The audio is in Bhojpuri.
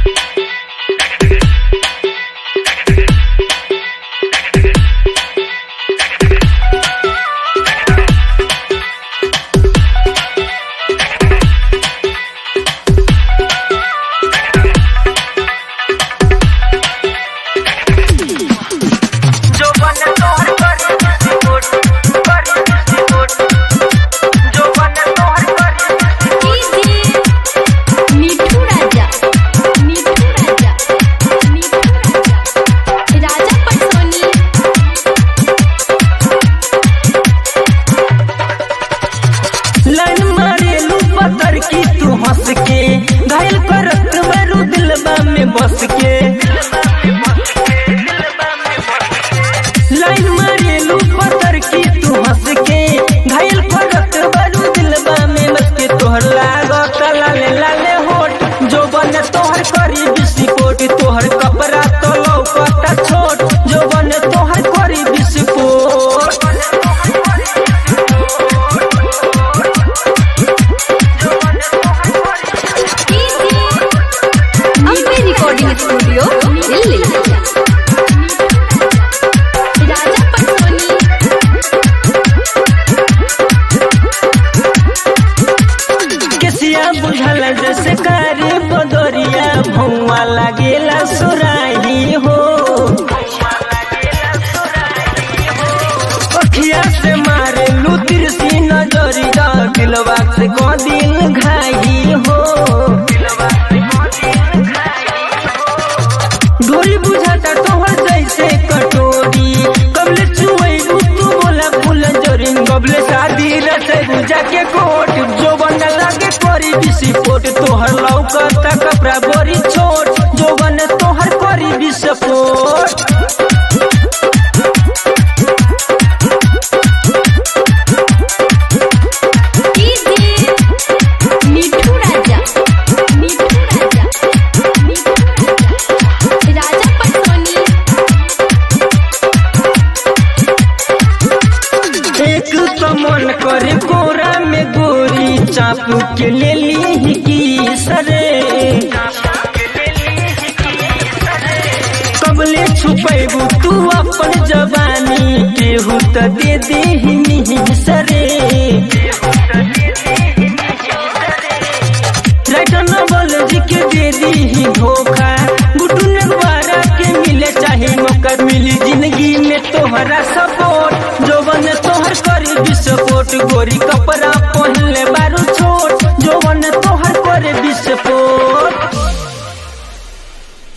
घायल करत मारू दिलबा में बस के लाइन मारेलू पत्थर की तू हंस के घायल करत मारू दिलबा में बस के तोहर लागत लाले लाले होठ जो बने तोहर करी विस्फोट तोहर कपड़ा तो लौकता छोट जो बने तोहर करी विस्फोट रिकॉर्डिंग स्टूडियो दिल्ली। राजा पटसोनी केसिया बुझल जैसे कारी बदरिया भौवा लागेला सुराही हो अखिया से मारे लू तिरसी नजरिया दिलवा से को दिल घाई हो ढोली बुझाता तोहर जैसे कटोरी कबले चुवैबू तू बोला फूल जोरी कबले शादी रचे बुझा के कोट जो बन लागे करी विस्फोट तोहर लौकता कपड़ा बोरी छोट जो बने तोहर करी विस्फोट मन करे कोरा में गोरी चापू के ले ली की सरे कबले छुपैबू तू अपन जवानी केहू त दे दे सरे राइटर बोल जी के दे दी धोखा गुड्डू नगवारा के मिले चाहे मौका मिली जिंदगी में तोहरा सपोर्ट जो बने तोहर करी विस्फोट गोरी कपड़ा